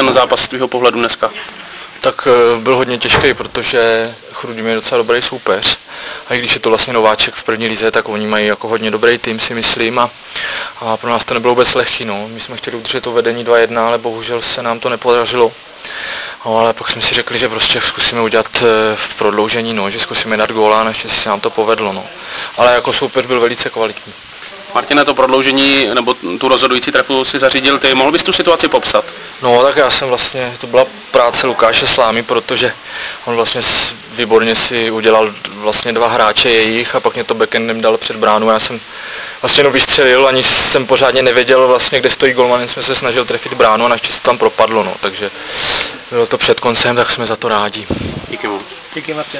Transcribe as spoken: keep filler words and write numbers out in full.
ten zápas z tvého pohledu dneska? Tak byl hodně těžký, protože Chrudimi je docela dobrý soupeř. A i když je to vlastně nováček v první lize, tak oni mají jako hodně dobrý tým, si myslím. A, a pro nás to nebylo vůbec lehký. No. My jsme chtěli udržet to vedení dva jedna, ale bohužel se nám to nepodařilo. No, ale pak jsme si řekli, že prostě zkusíme udělat v prodloužení, no, že zkusíme dát góla a naštěstí se nám to povedlo. No. Ale jako soupeř byl velice kvalitní. Martine, to prodloužení nebo tu rozhodující trefu si zařídil ty, mohl bys tu situaci popsat? No tak já jsem vlastně, to byla práce Lukáše Slámy, protože on vlastně výborně si udělal vlastně dva hráče jejich a pak mě to backendem dal před bránu. Já jsem vlastně jenom vystřelil, ani jsem pořádně nevěděl vlastně, kde stojí golman, jen jsme se snažil trefit bránu a naštěstí to tam propadlo, no, takže bylo to před koncem, tak jsme za to rádi. Díky moc. Díky, Martin.